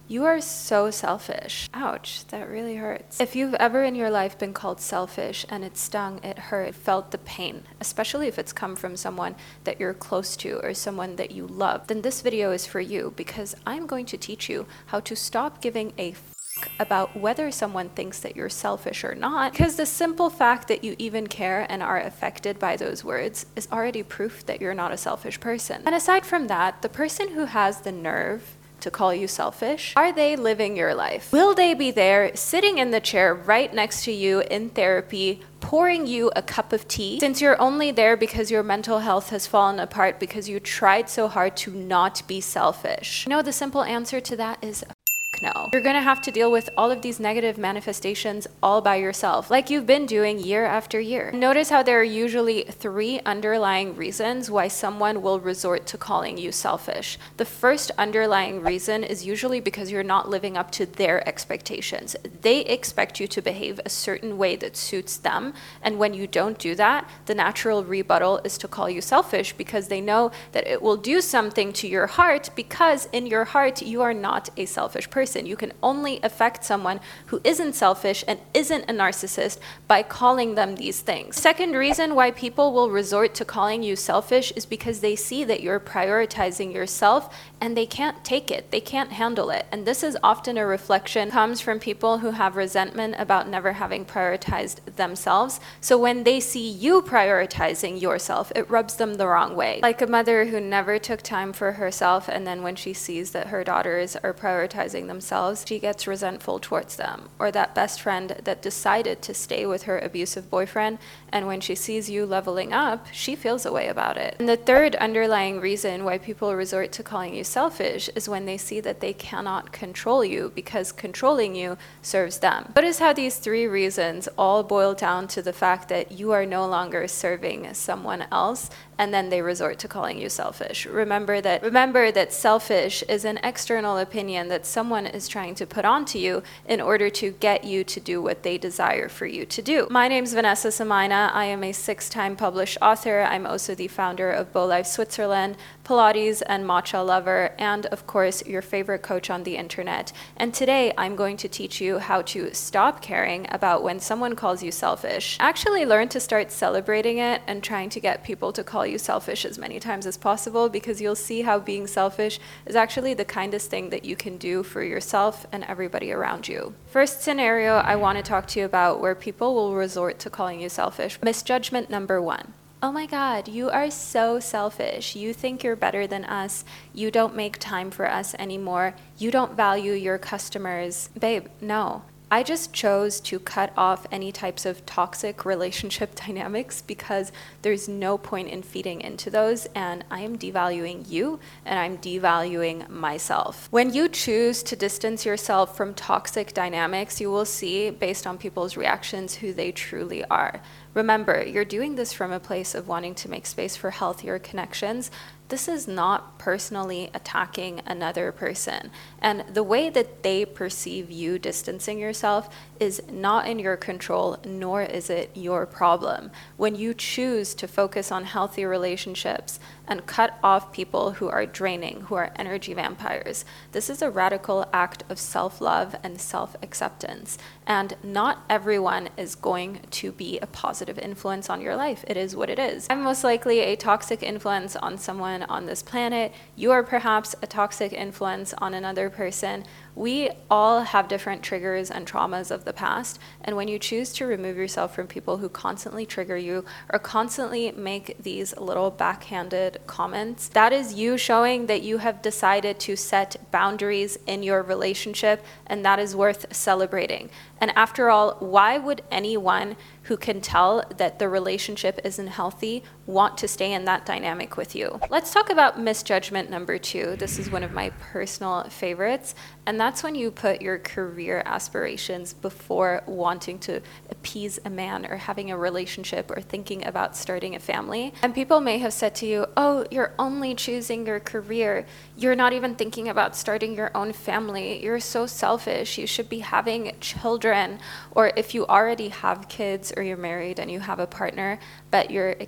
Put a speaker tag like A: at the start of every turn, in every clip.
A: You are so selfish. Ouch, that really hurts. If you've ever in your life been called selfish and it stung, it hurt, felt the pain, especially if it's come from someone that you're close to or someone that you love, then this video is for you, because I'm going to teach you how to stop giving a about whether someone thinks that you're selfish or not, because the simple fact that you even care and are affected by those words is already proof that you're not a selfish person. And aside from that, the person who has the nerve to call you selfish, are they living your life? Will they be there sitting in the chair right next to you in therapy, pouring you a cup of tea, since you're only there because your mental health has fallen apart because you tried so hard to not be selfish? The simple answer to that is no. You're gonna have to deal with all of these negative manifestations all by yourself, like you've been doing year after year. Notice how there are usually 3 underlying reasons why someone will resort to calling you selfish. The first underlying reason is usually because you're not living up to their expectations. They expect you to behave a certain way that suits them, and when you don't do that, the natural rebuttal is to call you selfish, because they know that it will do something to your heart, because in your heart you are not a selfish person. You can only affect someone who isn't selfish and isn't a narcissist by calling them these things. Second reason why people will resort to calling you selfish is because they see that you're prioritizing yourself and they can't take it. They can't handle it. And this is often a reflection comes from people who have resentment about never having prioritized themselves. So when they see you prioritizing yourself, it rubs them the wrong way. Like a mother who never took time for herself, and then when she sees that her daughters are prioritizing themselves, she gets resentful towards them. Or that best friend that decided to stay with her abusive boyfriend, and when she sees you leveling up, she feels a way about it. And the third underlying reason why people resort to calling you selfish is when they see that they cannot control you, because controlling you serves them. Notice how these 3 reasons all boil down to the fact that you are no longer serving someone else, and then they resort to calling you selfish. Remember that selfish is an external opinion that someone is trying to put onto you in order to get you to do what they desire for you to do. My name's Vanessa Samaina. I am a 6-time published author. I'm also the founder of BoLife Switzerland, Pilates and Matcha Lover, and of course, your favorite coach on the internet. And today I'm going to teach you how to stop caring about when someone calls you selfish. Actually learn to start celebrating it and trying to get people to call you selfish as many times as possible, because you'll see how being selfish is actually the kindest thing that you can do for yourself and everybody around you. First scenario I want to talk to you about where people will resort to calling you selfish. Misjudgment number 1. Oh my God, you are so selfish. You think you're better than us. You don't make time for us anymore. You don't value your customers. Babe, no. I just chose to cut off any types of toxic relationship dynamics because there's no point in feeding into those, and I am devaluing you and I'm devaluing myself. When you choose to distance yourself from toxic dynamics, you will see, based on people's reactions, who they truly are. Remember, you're doing this from a place of wanting to make space for healthier connections. This is not personally attacking another person. And the way that they perceive you distancing yourself is not in your control, nor is it your problem. When you choose to focus on healthy relationships and cut off people who are draining, who are energy vampires, this is a radical act of self-love and self-acceptance. And not everyone is going to be a positive influence on your life. It is what it is. I'm most likely a toxic influence on someone on this planet. You are perhaps a toxic influence on another person. We all have different triggers and traumas of the past, and when you choose to remove yourself from people who constantly trigger you or constantly make these little backhanded comments, that is you showing that you have decided to set boundaries in your relationship, and that is worth celebrating. And after all, why would anyone who can tell that the relationship isn't healthy want to stay in that dynamic with you? Let's talk about misjudgment number 2. This is one of my personal favorites, and that's when you put your career aspirations before wanting to appease a man or having a relationship or thinking about starting a family. And people may have said to you, oh, you're only choosing your career. You're not even thinking about starting your own family. You're so selfish. You should be having children. Or if you already have kids or you're married and you have a partner, but you're extremely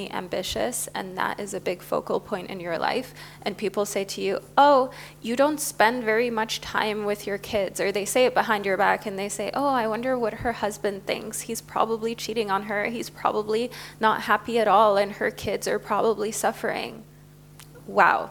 A: extremely ambitious and that is a big focal point in your life, and people say to you, oh, you don't spend very much time with your kids, or they say it behind your back and they say, oh, I wonder what her husband thinks. He's probably cheating on her. He's probably not happy at all, and her kids are probably suffering. Wow.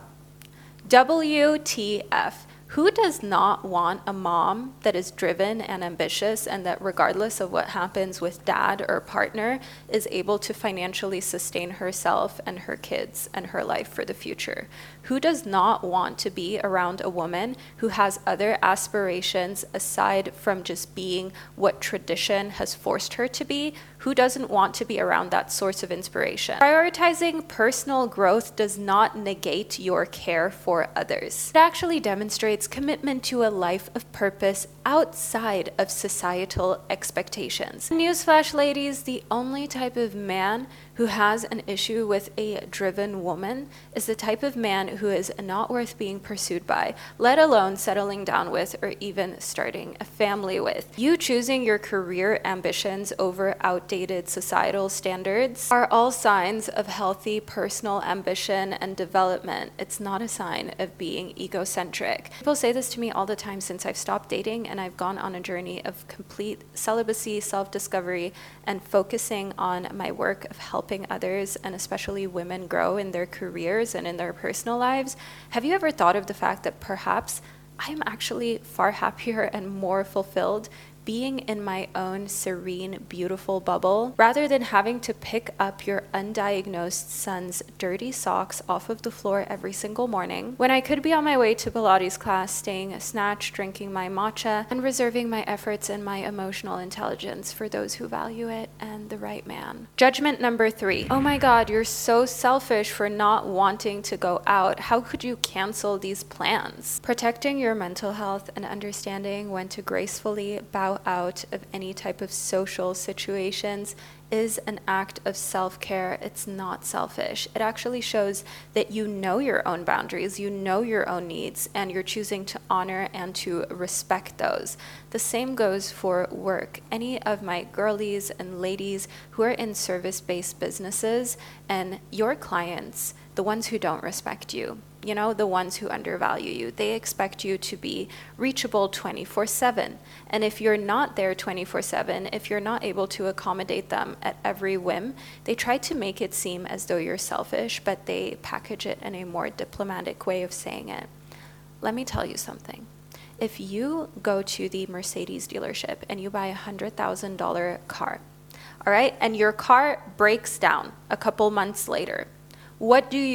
A: WTF. Who does not want a mom that is driven and ambitious and that regardless of what happens with dad or partner is able to financially sustain herself and her kids and her life for the future? Who does not want to be around a woman who has other aspirations aside from just being what tradition has forced her to be? Who doesn't want to be around that source of inspiration? Prioritizing personal growth does not negate your care for others. It actually demonstrates commitment to a life of purpose outside of societal expectations. Newsflash, ladies, the only type of man who has an issue with a driven woman is the type of man who is not worth being pursued by, let alone settling down with or even starting a family with. You choosing your career ambitions over outdated societal standards are all signs of healthy personal ambition and development. It's not a sign of being egocentric. People say this to me all the time since I've stopped dating and I've gone on a journey of complete celibacy, self-discovery, and focusing on my work of helping others and especially women grow in their careers and in their personal lives. Have you ever thought of the fact that perhaps I'm actually far happier and more fulfilled being in my own serene, beautiful bubble, rather than having to pick up your undiagnosed son's dirty socks off of the floor every single morning, when I could be on my way to Pilates class, staying a snatch, drinking my matcha, and reserving my efforts and my emotional intelligence for those who value it and the right man. Judgment number 3. Oh my God, you're so selfish for not wanting to go out. How could you cancel these plans? Protecting your mental health and understanding when to gracefully bow out of any type of social situations is an act of self-care. It's not selfish. It actually shows that you know your own boundaries, you know your own needs, and you're choosing to honor and to respect those. The same goes for work. Any of my girlies and ladies who are in service-based businesses and your clients, the ones who don't respect you, you know, the ones who undervalue you, they expect you to be reachable 24/7. And if you're not there 24/7, if you're not able to accommodate them at every whim, they try to make it seem as though you're selfish, but they package it in a more diplomatic way of saying it. Let me tell you something. If you go to the Mercedes dealership and you buy a $100,000 car, all right, and your car breaks down a couple months later, what do?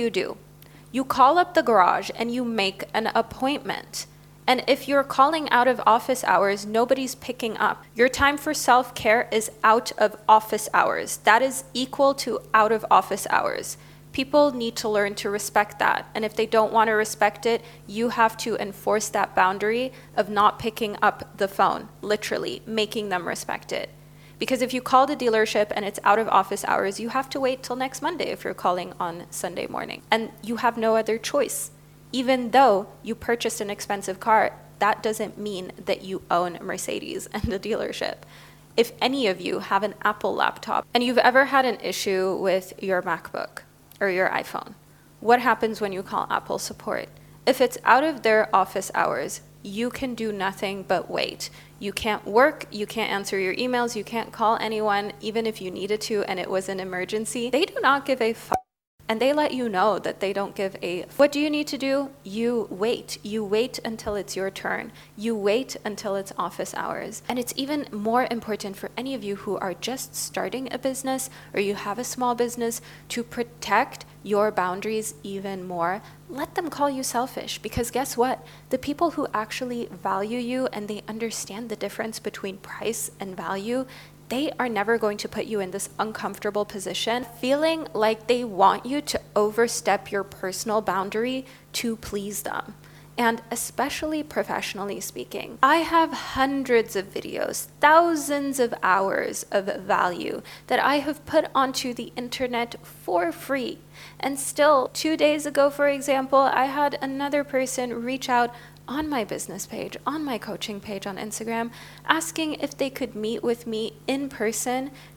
A: You call up the garage and you make an appointment. And if you're calling out of office hours, nobody's picking up. Your time for self-care is out of office hours. That is equal to out of office hours. People need to learn to respect that. And if they don't want to respect it, you have to enforce that boundary of not picking up the phone, literally making them respect it. Because if you call the dealership and it's out of office hours, you have to wait till next Monday if you're calling on Sunday morning. And you have no other choice. Even though you purchased an expensive car, that doesn't mean that you own Mercedes and a dealership. If any of you have an Apple laptop and you've ever had an issue with your MacBook or your iPhone, what happens when you call Apple support? If it's out of their office hours, you can do nothing but wait. You can't work, you can't answer your emails, you can't call anyone, even if you needed to and it was an emergency. They do not give a fuck. And they let you know that they don't give a fuck. What do you need to do? You wait. You wait until it's your turn. You wait until it's office hours. And it's even more important for any of you who are just starting a business or you have a small business to protect your boundaries even more. Let them call you selfish, because guess what? The people who actually value you and they understand the difference between price and value, they are never going to put you in this uncomfortable position, feeling like they want you to overstep your personal boundary to please them. And especially professionally speaking, I have hundreds of videos, thousands of hours of value that I have put onto the internet for free. And still, 2 days ago, for example, I had another person reach out on my business page, on my coaching page on Instagram, asking if they could meet with me in person to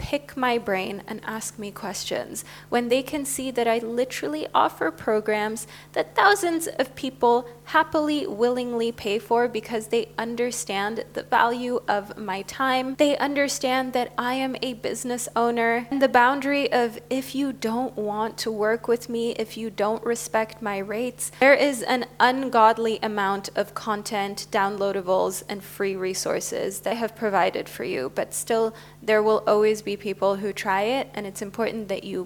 A: pick my brain and ask me questions, when they can see that I literally offer programs that thousands of people happily, willingly pay for because they understand the value of my time. They understand that I am a business owner, and the boundary of if you don't want to work with me, if you don't respect my rates, there is an ungodly amount of content, downloadables, and free resources that I have provided for you, but still there will always be people who try it, and it's important that you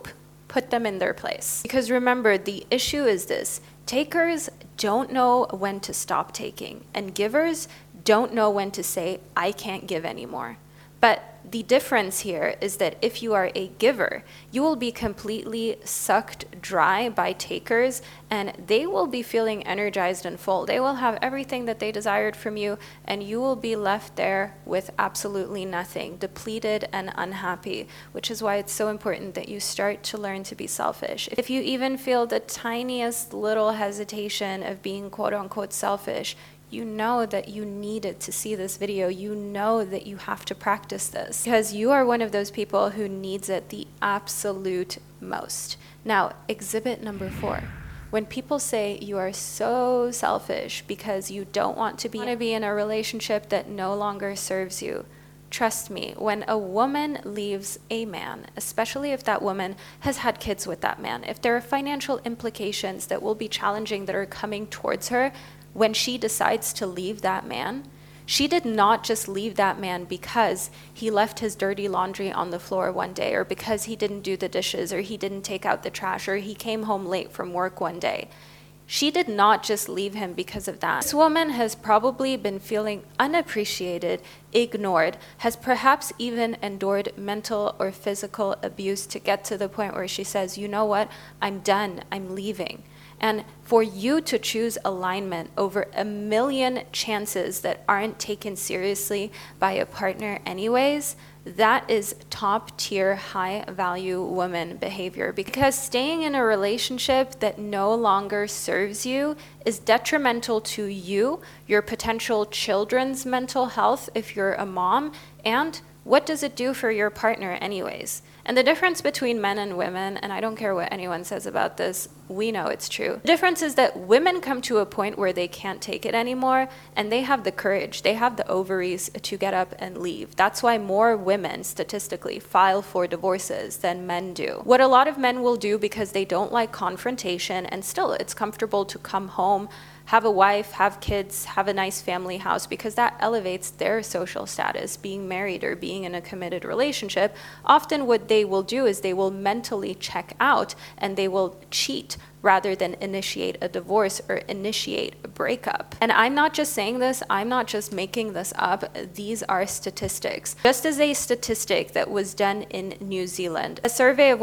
A: put them in their place. Because remember, the issue is this: takers don't know when to stop taking, and givers don't know when to say, I can't give anymore. But the difference here is that if you are a giver, you will be completely sucked dry by takers, and they will be feeling energized and full. They will have everything that they desired from you, and you will be left there with absolutely nothing, depleted and unhappy, which is why it's so important that you start to learn to be selfish. If you even feel the tiniest little hesitation of being quote unquote selfish, you know that you needed to see this video. You know that you have to practice this because you are one of those people who needs it the absolute most. Now, exhibit number 4. When people say you are so selfish because you don't want to be in a relationship that no longer serves you, trust me, when a woman leaves a man, especially if that woman has had kids with that man, if there are financial implications that will be challenging that are coming towards her, when she decides to leave that man, she did not just leave that man because he left his dirty laundry on the floor one day, or because he didn't do the dishes, or he didn't take out the trash, or he came home late from work one day. She did not just leave him because of that. This woman has probably been feeling unappreciated, ignored, has perhaps even endured mental or physical abuse to get to the point where she says, you know what, I'm done, I'm leaving. And for you to choose alignment over a million chances that aren't taken seriously by a partner anyways, that is top tier, high value woman behavior. Because staying in a relationship that no longer serves you is detrimental to you, your potential children's mental health if you're a mom, and what does it do for your partner anyways? And the difference between men and women, and I don't care what anyone says about this, we know it's true. The difference is that women come to a point where they can't take it anymore, and they have the courage, they have the ovaries to get up and leave. That's why more women, statistically, file for divorces than men do. What a lot of men will do because they don't like confrontation, and still it's comfortable to come home, have a wife, have kids, have a nice family house, because that elevates their social status, being married or being in a committed relationship. Often what they will do is they will mentally check out and they will cheat rather than initiate a divorce or initiate a breakup. And I'm not just saying this, I'm not just making this up, these are statistics. Just as a statistic that was done in New Zealand, a survey of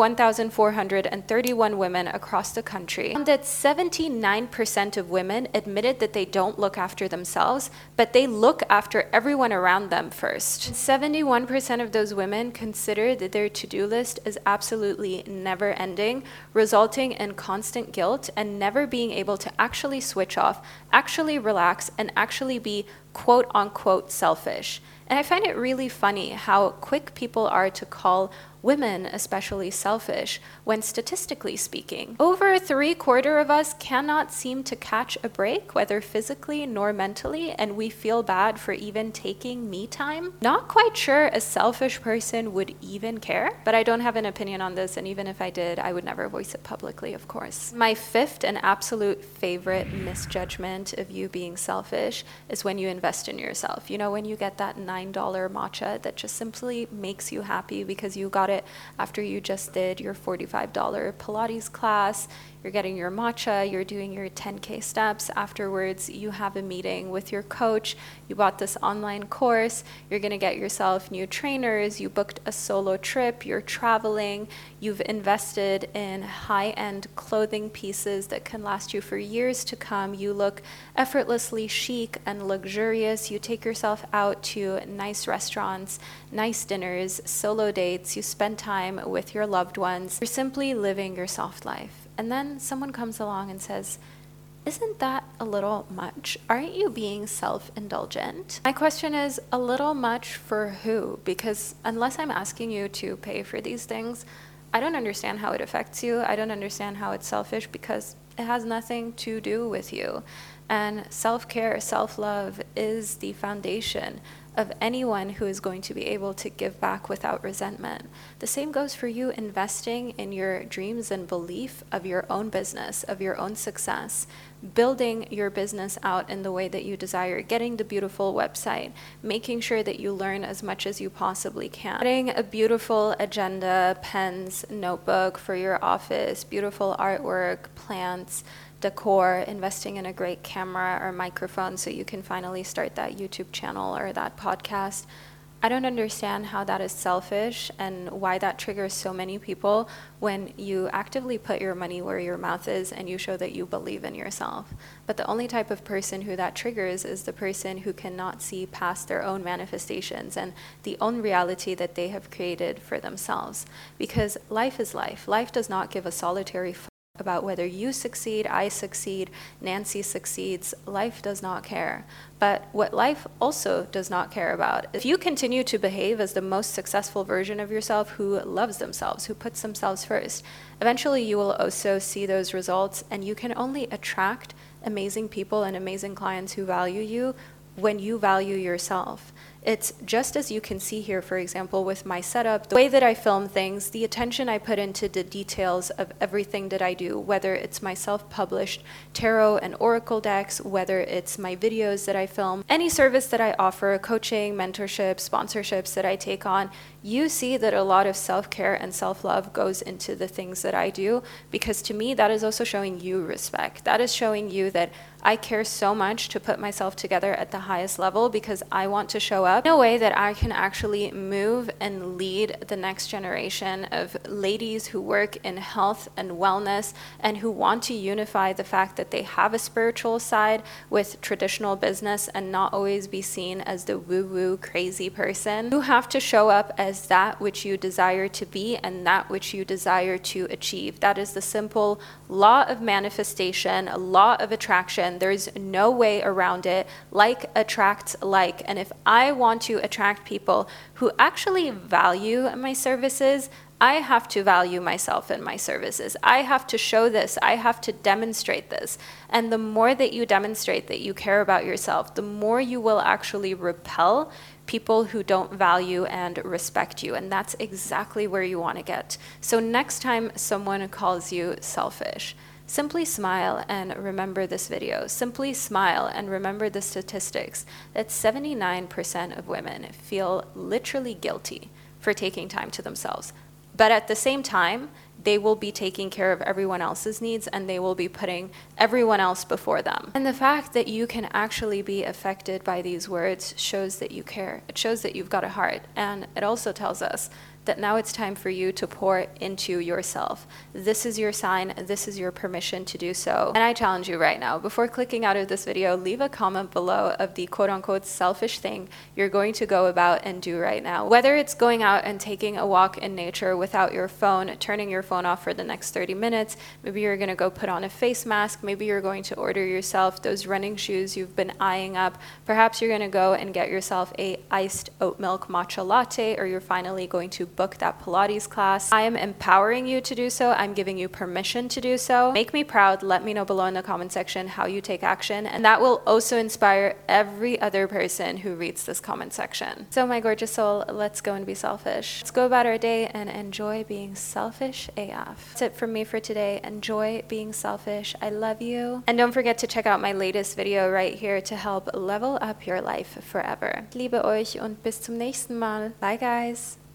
A: 1,431 women across the country found that 79% of women admitted that they don't look after themselves, but they look after everyone around them first. 71% of those women considered that their to-do list is absolutely never ending, resulting in constant guilt and never being able to actually switch off, actually relax, and actually be quote unquote selfish. And I find it really funny how quick people are to call women especially selfish, when statistically speaking, over 3/4 of us cannot seem to catch a break, whether physically nor mentally, and we feel bad for even taking me time. Not quite sure a selfish person would even care, but I don't have an opinion on this, and even if I did, I would never voice it publicly, of course. My fifth and absolute favorite misjudgment of you being selfish is when you invest in yourself. You know, when you get that $9 matcha that just simply makes you happy because you got it after you just did your $45 Pilates class, you're getting your matcha, you're doing your 10K steps. Afterwards, you have a meeting with your coach, you bought this online course, you're gonna get yourself new trainers, you booked a solo trip, you're traveling, you've invested in high-end clothing pieces that can last you for years to come, you look effortlessly chic and luxurious, you take yourself out to nice restaurants, nice dinners, solo dates, you spend time with your loved ones, you're simply living your soft life. And then someone comes along and says, Isn't that a little much? Aren't you being self-indulgent? My question is, a little much for who? Because unless I'm asking you to pay for these things, I don't understand how it affects you. I don't understand how it's selfish because it has nothing to do with you. And self-care, self-love is the foundation of anyone who is going to be able to give back without resentment. The same goes for you investing in your dreams and belief of your own business, of your own success, building your business out in the way that you desire, getting the beautiful website, making sure that you learn as much as you possibly can, getting a beautiful agenda, pens, notebook for your office, beautiful artwork, plants, decor, investing in a great camera or microphone so you can finally start that YouTube channel or that podcast. I don't understand how that is selfish and why that triggers so many people when you actively put your money where your mouth is and you show that you believe in yourself. But the only type of person who that triggers is the person who cannot see past their own manifestations and the own reality that they have created for themselves. Because life is life. Life does not give a solitary about whether you succeed, I succeed, Nancy succeeds. Life does not care. But what life also does not care about, if you continue to behave as the most successful version of yourself who loves themselves, who puts themselves first, eventually you will also see those results, and you can only attract amazing people and amazing clients who value you when you value yourself. It's just as you can see here, for example, with my setup, the way that I film things, the attention I put into the details of everything that I do, whether it's my self-published tarot and oracle decks, whether it's my videos that I film, any service that I offer, coaching, mentorship, sponsorships that I take on, you see that a lot of self-care and self-love goes into the things that I do, because to me, that is also showing you respect. That is showing you that I care so much to put myself together at the highest level because I want to show up in a way that I can actually move and lead the next generation of ladies who work in health and wellness and who want to unify the fact that they have a spiritual side with traditional business and not always be seen as the woo-woo crazy person. You have to show up as that which you desire to be and that which you desire to achieve. That is the simple law of manifestation, a law of attraction. There's no way around it. Like attracts like. And if I want to attract people who actually value my services, I have to value myself and my services. I have to show this. I have to demonstrate this. And the more that you demonstrate that you care about yourself, the more you will actually repel people who don't value and respect you. And that's exactly where you want to get. So next time someone calls you selfish, simply smile and remember this video. Simply smile and remember the statistics that 79% of women feel literally guilty for taking time to themselves. But at the same time, they will be taking care of everyone else's needs and they will be putting everyone else before them. And the fact that you can actually be affected by these words shows that you care. It shows that you've got a heart. And it also tells us that now it's time for you to pour into yourself. This is your sign, this is your permission to do so. And I challenge you right now, before clicking out of this video, leave a comment below of the quote-unquote selfish thing you're going to go about and do right now. Whether it's going out and taking a walk in nature without your phone, turning your phone off for the next 30 minutes, maybe you're gonna go put on a face mask, maybe you're going to order yourself those running shoes you've been eyeing up, perhaps you're gonna go and get yourself a iced oat milk matcha latte, or you're finally going to book that Pilates class. I am empowering you to do so. I'm giving you permission to do so. Make me proud. Let me know below in the comment section how you take action, and that will also inspire every other person who reads this comment section. So my gorgeous soul, let's go and be selfish. Let's go about our day and enjoy being selfish AF. That's it from me for today. Enjoy being selfish. I love you. And don't forget to check out my latest video right here to help level up your life forever. Ich liebe euch und bis zum nächsten Mal. Bye guys.